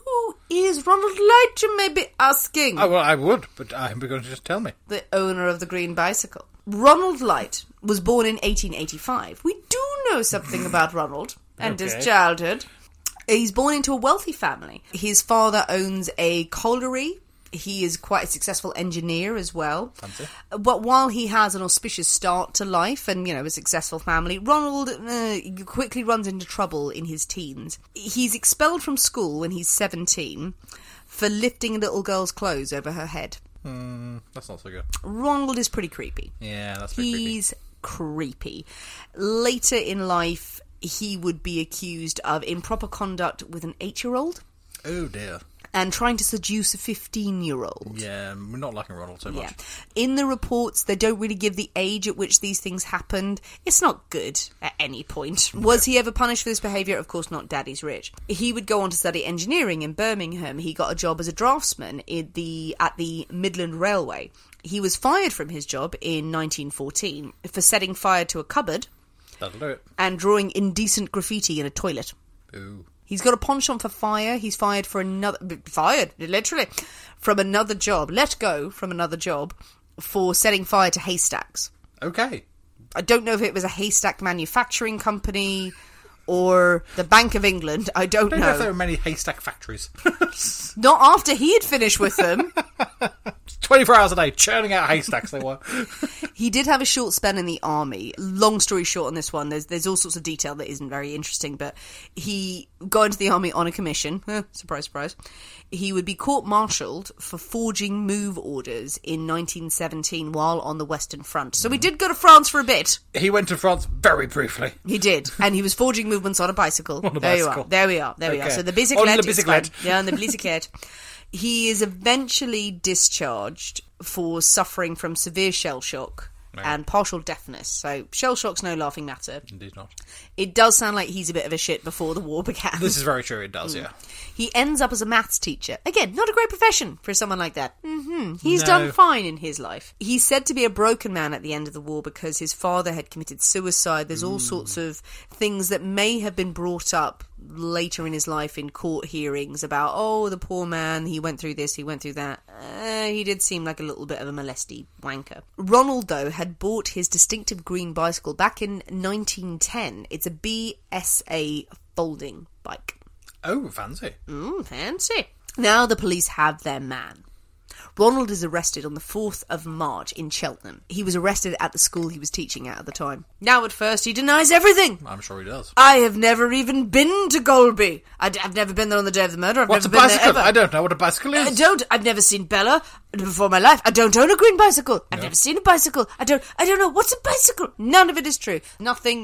is Ronald Light, you may be asking? Oh, well, I would, but I'm going to just tell me. The owner of the green bicycle. Ronald Light was born in 1885. We do know something about Ronald and his childhood. He's born into a wealthy family. His father owns a colliery. He is quite a successful engineer as well. Fancy. But while he has an auspicious start to life and, a successful family, Ronald quickly runs into trouble in his teens. He's expelled from school when he's 17 for lifting a little girl's clothes over her head. That's not so good. Ronald is pretty creepy. Yeah, that's pretty creepy. He's creepy. Later in life, he would be accused of improper conduct with an 8-year-old. Oh, dear. And trying to seduce a 15-year-old. Yeah, we're not liking Ronald so much. Yeah. In the reports, they don't really give the age at which these things happened. It's not good at any point. Was he ever punished for this behaviour? Of course not. Daddy's rich. He would go on to study engineering in Birmingham. He got a job as a draftsman at the Midland Railway. He was fired from his job in 1914 for setting fire to a cupboard. That'll do it. And drawing indecent graffiti in a toilet. Ooh. He's got a penchant for fire. He's fired, literally, from another job. Let go from another job for setting fire to haystacks. Okay. I don't know if it was a haystack manufacturing company or the Bank of England. I don't know. I don't know if there were many haystack factories. Not after he had finished with them. 24 hours a day, churning out haystacks they were. He did have a short spell in the army. Long story short on this one, there's all sorts of detail that isn't very interesting, but he got into the army on a commission. Surprise, surprise. He would be court-martialed for forging move orders in 1917 while on the Western Front. So he did go to France for a bit. He went to France very briefly. He did, and he was forging movements on a bicycle. On a bicycle. There we are. So the bicyclette. On the bicyclette. Yeah, on the bicyclette. He is eventually discharged for suffering from severe shell shock and partial deafness. So shell shock's no laughing matter. Indeed not. It does sound like he's a bit of a shit before the war began. This is very true, it does, yeah. He ends up as a maths teacher. Again, not a great profession for someone like that. He's done fine in his life. He's said to be a broken man at the end of the war because his father had committed suicide. There's all sorts of things that may have been brought up later in his life in court hearings about, the poor man, he went through this, he went through that. He did seem like a little bit of a molesty wanker. Ronald, though, had bought his distinctive green bicycle back in 1910. It's a BSA folding bike. Oh, fancy. Fancy. Now the police have their man. Ronald is arrested on the 4th of March in Cheltenham. He was arrested at the school he was teaching at the time. Now at first he denies everything. I'm sure he does. I have never even been to Golby. I've never been there on the day of the murder. What's never a been bicycle? there ever. I don't know what a bicycle is. I've never seen Bella before my life. I don't own a green bicycle. I've never seen a bicycle. I don't know. What's a bicycle? None of it is true. Nothing.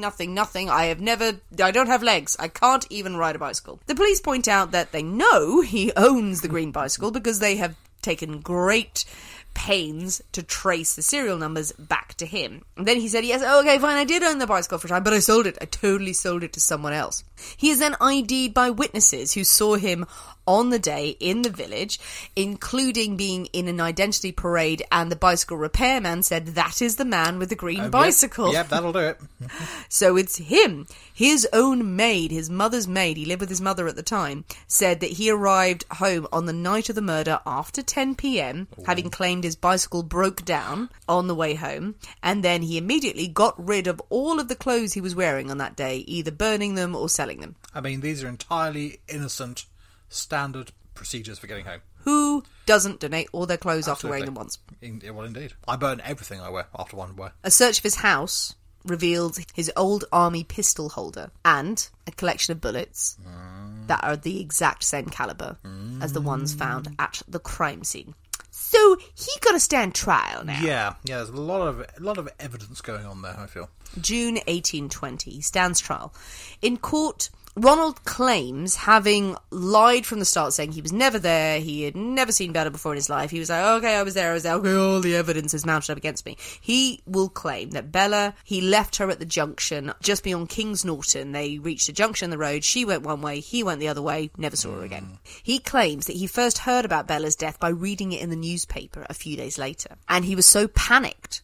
I don't have legs. I can't even ride a bicycle. The police point out that they know he owns the green bicycle because they have taken great pains to trace the serial numbers back to him. And then he said, yes, okay, fine, I did own the bicycle for a time, but I sold it. I totally sold it to someone else. He is then ID'd by witnesses who saw him on the day in the village, including being in an identity parade, and the bicycle repairman said, that is the man with the green bicycle. Yep, that'll do it. So it's him. His own maid, his mother's maid, he lived with his mother at the time, said that he arrived home on the night of the murder after 10 p.m, having claimed his bicycle broke down on the way home, and then he immediately got rid of all of the clothes he was wearing on that day, either burning them or selling them. I mean, these are entirely innocent, standard procedures for getting home. Who doesn't donate all their clothes after wearing them once? Well, indeed. I burn everything I wear after one wear. A search of his house revealed his old army pistol holder and a collection of bullets that are the exact same caliber as the ones found at the crime scene. So he got to stand trial now. Yeah, there's a lot of evidence going on there, I feel. June 1820, he stands trial. In court, Ronald claims having lied from the start, saying he was never there, he had never seen Bella before in his life. He was like, okay, I was there, okay, all the evidence is mounted up against me. He will claim that Bella, he left her at the junction just beyond Kings Norton. They reached a junction on the road, she went one way, he went the other way, never saw her again. He claims that he first heard about Bella's death by reading it in the newspaper a few days later. And he was so panicked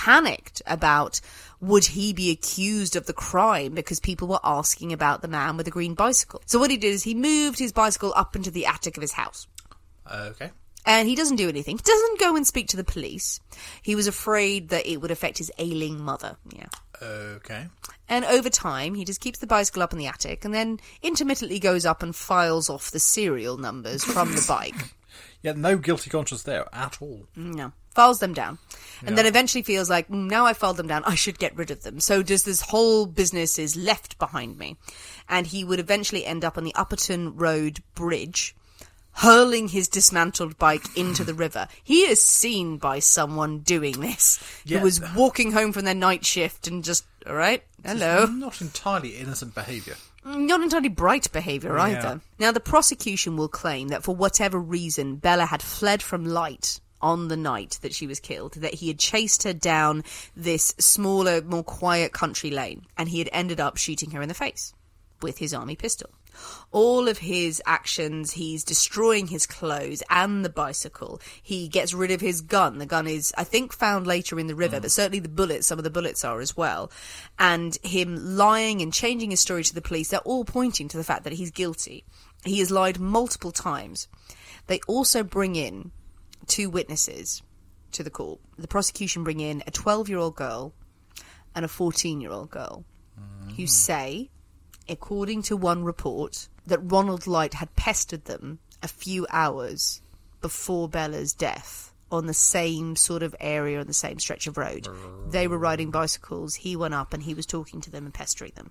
panicked about would he be accused of the crime because people were asking about the man with the green bicycle. So what he did is he moved his bicycle up into the attic of his house. Okay. And he doesn't do anything. He doesn't go and speak to the police. He was afraid that it would affect his ailing mother. Yeah. Okay. And over time, he just keeps the bicycle up in the attic and then intermittently goes up and files off the serial numbers from the bike. Yeah, no guilty conscience there at all. No. Files them down. And then eventually feels like, now I filed them down, I should get rid of them. So just this whole business is left behind me. And he would eventually end up on the Upperton Road Bridge, hurling his dismantled bike into the river. He is seen by someone doing this, who was walking home from their night shift and just, all right, hello. Not entirely innocent behaviour. Not entirely bright behaviour either. Now, the prosecution will claim that for whatever reason, Bella had fled from Light on the night that she was killed, that he had chased her down this smaller, more quiet country lane, and he had ended up shooting her in the face with his army pistol. All of his actions, he's destroying his clothes and the bicycle. He gets rid of his gun. The gun is, I think, found later in the river, but certainly the bullets, some of the bullets are as well. And him lying and changing his story to the police, they're all pointing to the fact that he's guilty. He has lied multiple times. They also bring in 2 witnesses to the court. The prosecution bring in a 12-year-old girl and a 14-year-old girl who say, according to one report, that Ronald Light had pestered them a few hours before Bella's death on the same sort of area on the same stretch of road. They were riding bicycles, he went up and he was talking to them and pestering them.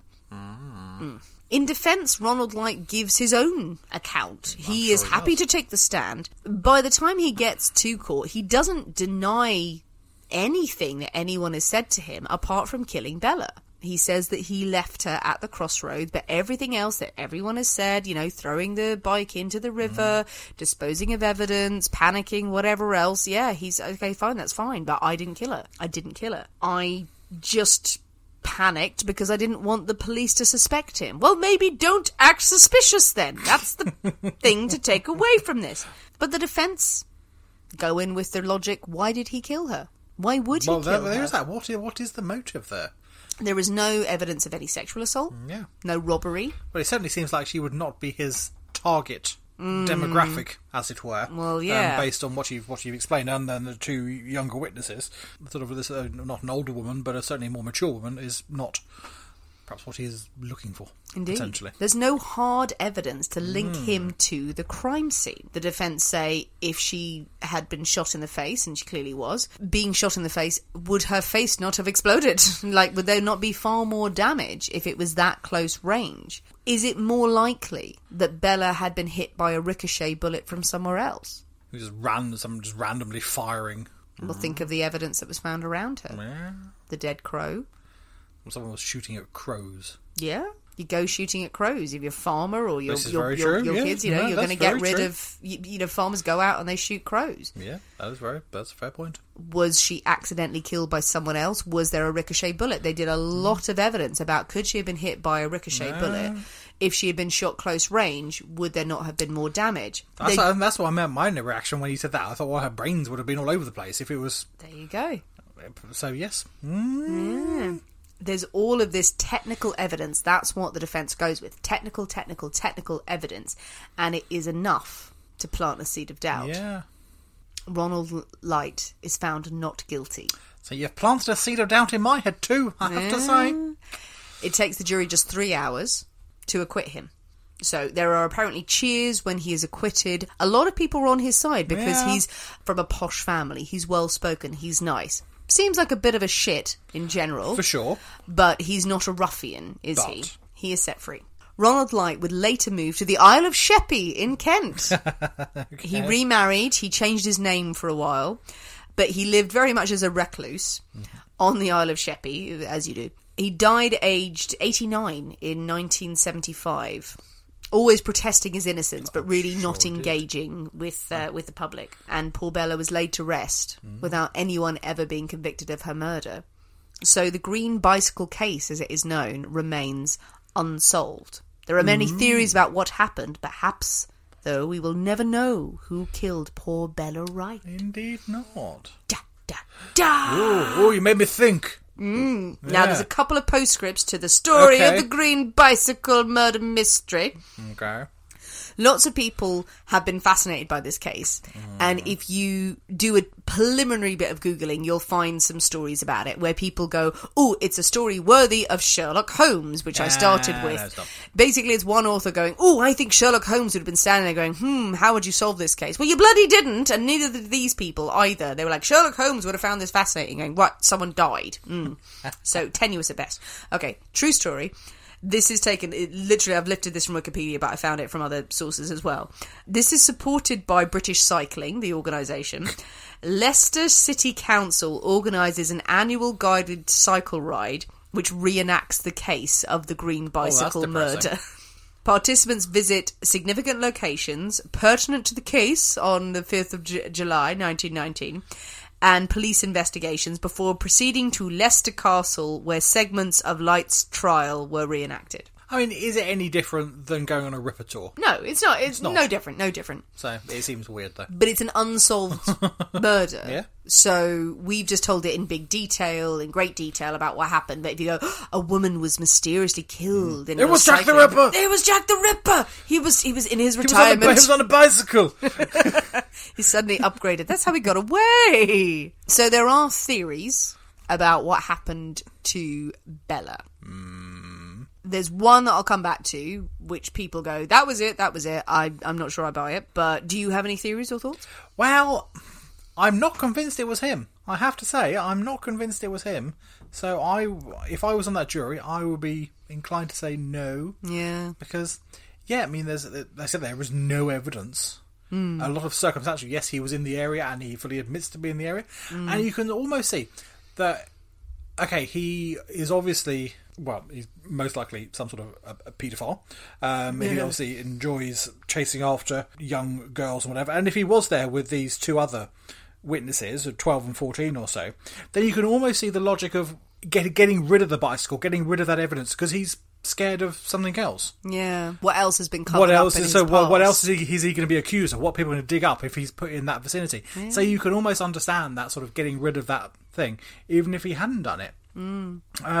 In defence, Ronald Light gives his own account. He is happy to take the stand. By the time he gets to court, he doesn't deny anything that anyone has said to him apart from killing Bella. He says that he left her at the crossroads, but everything else that everyone has said, you know, throwing the bike into the river, disposing of evidence, panicking, whatever else, he's okay, fine, that's fine, but I didn't kill her. I didn't kill her. I just panicked because I didn't want the police to suspect him. Well, maybe don't act suspicious then. That's the thing to take away from this. But the defence go in with their logic. Why did he kill her? Why would he kill her? There's that. What is the motive there? There is no evidence of any sexual assault. Yeah. No robbery. Well, it certainly seems like she would not be his target demographic, as it were. Well, yeah. Based on what you've explained, and then the 2 younger witnesses, sort of this, not an older woman, but a certainly more mature woman, is not perhaps what he is looking for. Indeed. Potentially. There's no hard evidence to link him to the crime scene. The defence say if she had been shot in the face, and she clearly was, being shot in the face, would her face not have exploded? Like, would there not be far more damage if it was that close range? Is it more likely that Bella had been hit by a ricochet bullet from somewhere else? Someone just randomly firing. Well, think of the evidence that was found around her. Yeah. The dead crow. Someone was shooting at crows. Yeah. You go shooting at crows. If you're a farmer or your kids, Yeah. you're going to get rid of... farmers go out and they shoot crows. Yeah, that's a fair point. Was she accidentally killed by someone else? Was there a ricochet bullet? They did a lot of evidence about could she have been hit by a ricochet bullet? If she had been shot close range, would there not have been more damage? That's what I meant. My reaction when you said that, I thought, well, her brains would have been all over the place if it was... There you go. So, yes. There's all of this technical evidence. That's what the defence goes with. Technical evidence. And it is enough to plant a seed of doubt. Yeah. Ronald Light is found not guilty. So you've planted a seed of doubt in my head too, I have to say. It takes the jury just 3 hours to acquit him. So there are apparently cheers when he is acquitted. A lot of people are on his side because he's from a posh family. He's well-spoken. He's nice. Seems like a bit of a shit in general. For sure. But he's not a ruffian, is he? He is set free. Ronald Light would later move to the Isle of Sheppey in Kent. Okay. He remarried. He changed his name for a while. But he lived very much as a recluse on the Isle of Sheppey, as you do. He died aged 89 in 1975. Always protesting his innocence, but really not engaging with the public. And poor Bella was laid to rest without anyone ever being convicted of her murder. So the green bicycle case, as it is known, remains unsolved. There are many theories about what happened. Perhaps, though, we will never know who killed poor Bella Wright. Indeed not. Da, da, Oh, you made me think. Now, there's a couple of postscripts to the story of the green bicycle murder mystery. Okay. Lots of people have been fascinated by this case, and if you do a preliminary bit of Googling, you'll find some stories about it, where people go, oh, it's a story worthy of Sherlock Holmes, which I started with. Basically, it's one author going, oh, I think Sherlock Holmes would have been standing there going, how would you solve this case? Well, you bloody didn't, and neither did these people either. They were like, Sherlock Holmes would have found this fascinating, going, what, someone died. So, tenuous at best. Okay, true story. This is taken, literally, I've lifted this from Wikipedia, but I found it from other sources as well. This is supported by British Cycling, the organisation. Leicester City Council organises an annual guided cycle ride which reenacts the case of the green bicycle murder. Participants visit significant locations pertinent to the case on the 5th of July 1919 and police investigations before proceeding to Leicester Castle, where segments of Light's trial were reenacted. I mean, is it any different than going on a Ripper tour? No, it's not. It's not. No different. So, it seems weird, though. But it's an unsolved murder. Yeah. So, we've just told it in great detail about what happened. But if you go, a woman was mysteriously killed. It was Jack the Ripper! It was Jack the Ripper! He was in his retirement. He was on a bicycle! He suddenly upgraded. That's how he got away! So, there are theories about what happened to Bella. There's one that I'll come back to, which people go, that was it. I'm not sure I buy it. But do you have any theories or thoughts? Well, I'm not convinced it was him. I have to say, I'm not convinced it was him. So if I was on that jury, I would be inclined to say no. Yeah. Because, I mean, I said there was no evidence. A lot of circumstantial. Yes, he was in the area and he fully admits to being in the area. And you can almost see that, okay, he is obviously... Well, he's most likely some sort of a paedophile. He obviously enjoys chasing after young girls and whatever. And if he was there with these two other witnesses, 12 and 14 or so, then you can almost see the logic of getting rid of the bicycle, getting rid of that evidence, because he's scared of something else. Yeah. What else has been covered up in his past? What else is he going to be accused of? What people are going to dig up if he's put in that vicinity? Yeah. So you can almost understand that sort of getting rid of that thing, even if he hadn't done it. And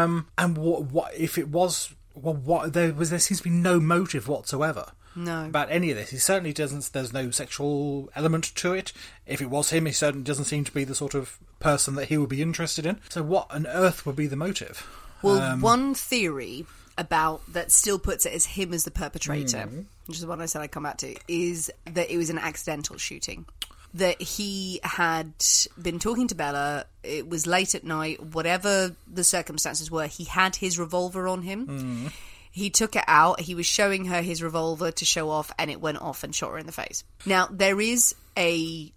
what if it was? Well, there seems to be no motive whatsoever. No. About any of this. He certainly doesn't. There's no sexual element to it. If it was him, he certainly doesn't seem to be the sort of person that he would be interested in. So, what on earth would be the motive? Well, one theory about that still puts it as him as the perpetrator, which is the one I said I'd come back to, is that it was an accidental shooting. That he had been talking to Bella, it was late at night, whatever the circumstances were, he had his revolver on him. He took it out, he was showing her his revolver to show off, and it went off and shot her in the face. Now, there is a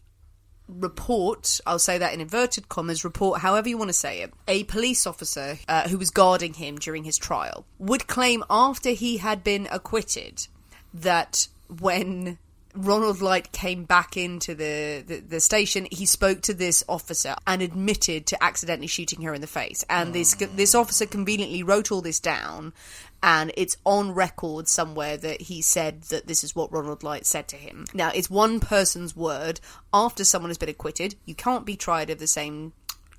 report, I'll say that in inverted commas, report, however you want to say it, a police officer who was guarding him during his trial would claim after he had been acquitted that when Ronald Light came back into the station, he spoke to this officer and admitted to accidentally shooting her in the face. And this officer conveniently wrote all this down, and it's on record somewhere that he said that this is what Ronald Light said to him. Now, it's one person's word. After someone has been acquitted, you can't be tried of the same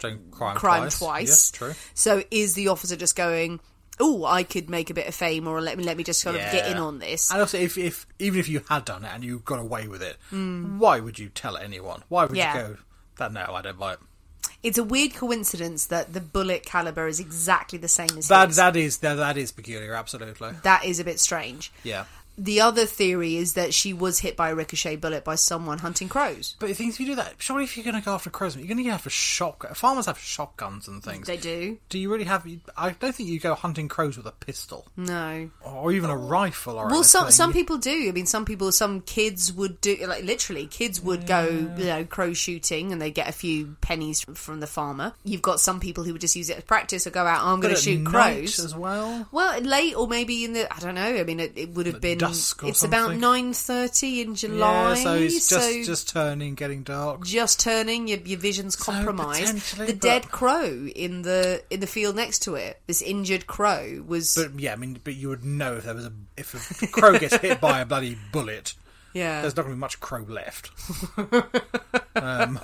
crime twice. Yes, true. So is the officer just going, oh, I could make a bit of fame, or let me just sort of get in on this. And also, even if you had done it and you got away with it, why would you tell anyone? Why would you go, no, I don't buy it? It's a weird coincidence that the bullet caliber is exactly the same as that. his. That is peculiar, absolutely. That is a bit strange. Yeah. The other theory is that she was hit by a ricochet bullet by someone hunting crows. But the thing is, if you do that, surely if you're going to go after crows, you're going to go after shotguns. Farmers have shotguns and things. They do. Do you really have... I don't think you go hunting crows with a pistol. No. Or even a rifle or anything. Well, some people do. I mean, some kids would do... Like, literally, kids would go, crow shooting, and they get a few pennies from the farmer. You've got some people who would just use it as practice, or go out, I'm going to shoot crows. As well? Well, late, or maybe in the... I don't know. I mean, it would have been... It's about 9:30 in July. Yeah, so it's just turning, getting dark. Just turning, your vision's compromised. The dead crow in the field next to it, this injured crow was. But you would know if a crow gets hit by a bloody bullet. Yeah, there's not going to be much crow left.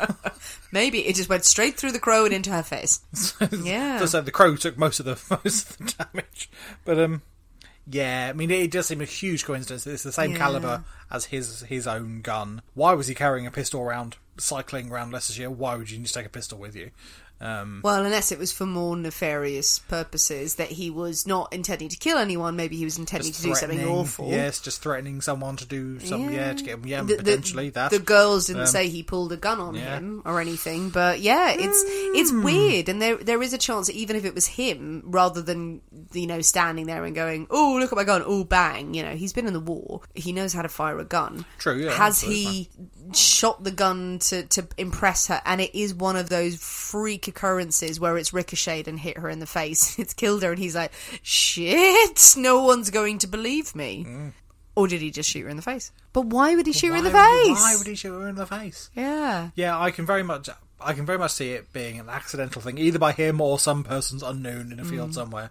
Maybe it just went straight through the crow and into her face. Yeah. So the crow took most of the damage. But yeah, I mean, it does seem a huge coincidence. It's the same caliber as his own gun. Why was he carrying a pistol around, cycling around Leicestershire? Why would you just take a pistol with you? Well, unless it was for more nefarious purposes, that he was not intending to kill anyone, maybe he was intending to do something awful. Yes, just threatening someone to do something, to get him, potentially that. The girls didn't say he pulled a gun on him or anything, but it's weird, and there is a chance that even if it was him, rather than, standing there and going, oh, look at my gun, oh, bang, he's been in the war, he knows how to fire a gun. True, yeah. Has he shot the gun to impress her, and it is one of those freak occurrences where it's ricocheted and hit her in the face, it's killed her, and he's like, shit, no one's going to believe me. Or did he just shoot her in the face? But why would he shoot her in the face? Why would he shoot her in the face? Yeah, I can very much see it being an accidental thing, either by him or some person's unknown in a field somewhere.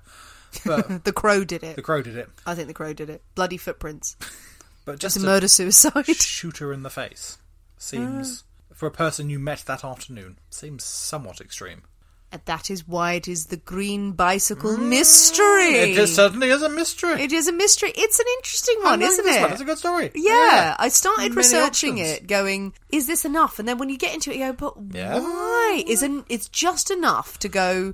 But the crow did it. I think the crow did it. Bloody footprints. But just a murder-suicide. Shoot her in the face seems, for a person you met that afternoon, seems somewhat extreme. And that is why it is the green bicycle mystery. It certainly is a mystery. It is a mystery. It's an interesting one, isn't it? It's a good story. Yeah. I started researching it, going, is this enough? And then when you get into it, you go, but why? It's just enough to go,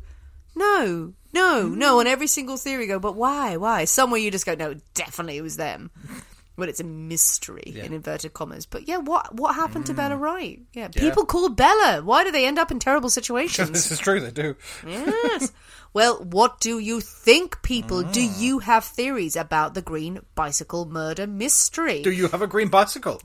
no. On every single theory, you go, but why? Somewhere you just go, no, definitely it was them. Well, it's a mystery, in inverted commas. But what happened to Bella Wright? Yeah, people called Bella. Why do they end up in terrible situations? This is true, they do. Yes. Well, what do you think, people? Do you have theories about the green bicycle murder mystery? Do you have a green bicycle?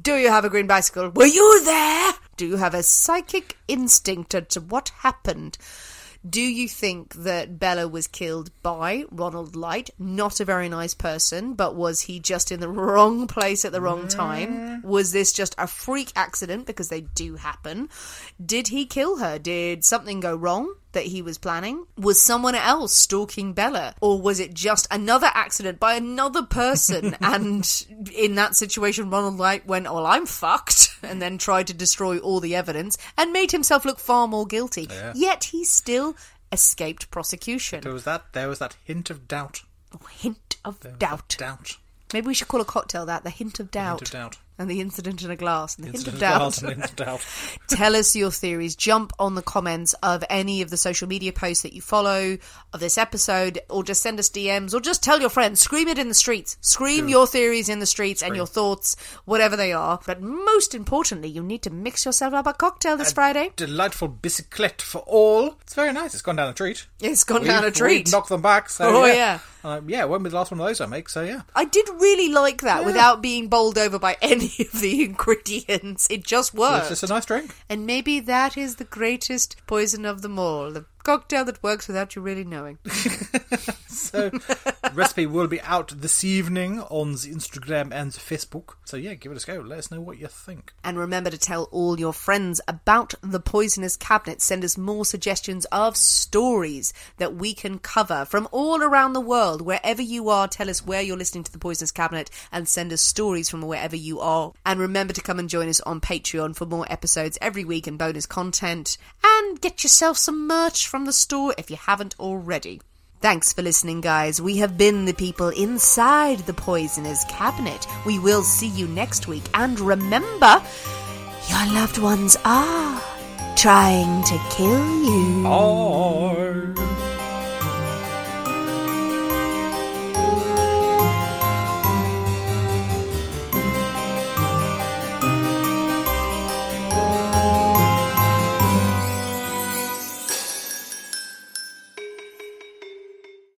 Were you there? Do you have a psychic instinct to what happened? Do you think that Bella was killed by Ronald Light? Not a very nice person, but was he just in the wrong place at the wrong time? Was this just a freak accident, because they do happen? Did he kill her? Did something go wrong that he was planning? Was someone else stalking Bella? Or was it just another accident by another person? And in that situation, Ronald Light went, well, I'm fucked, and then tried to destroy all the evidence and made himself look far more guilty. Yeah. Yet he still escaped prosecution. There was that hint of doubt. Hint of doubt. Maybe we should call a cocktail that, the hint of doubt. The hint of doubt. And the incident in a glass. And the hint of doubt. Tell us your theories. Jump on the comments of any of the social media posts that you follow of this episode, or just send us DMs, or just tell your friends. Scream it in the streets. Scream your theories in the streets and your thoughts, whatever they are. But most importantly, you need to mix yourself up a cocktail this Friday. Delightful bicyclette for all. It's very nice. It's gone down a treat. We knocked them back. So, yeah. It won't be the last one of those I make, so yeah. I did really like that without being bowled over by any of the ingredients. It just worked. It's just a nice drink. And maybe that is the greatest poison of them all. The cocktail that works without you really knowing. So, recipe will be out this evening on the Instagram and the Facebook. So yeah, give it a go. Let us know what you think. And remember to tell all your friends about the Poisonous Cabinet. Send us more suggestions of stories that we can cover from all around the world. Wherever you are, tell us where you're listening to the Poisonous Cabinet and send us stories from wherever you are. And remember to come and join us on Patreon for more episodes every week and bonus content. And get yourself some merch from the store if you haven't already. Thanks for listening, guys. We have been the people inside the Poisoner's Cabinet. We will see you next week. And remember, your loved ones are trying to kill you. Bye.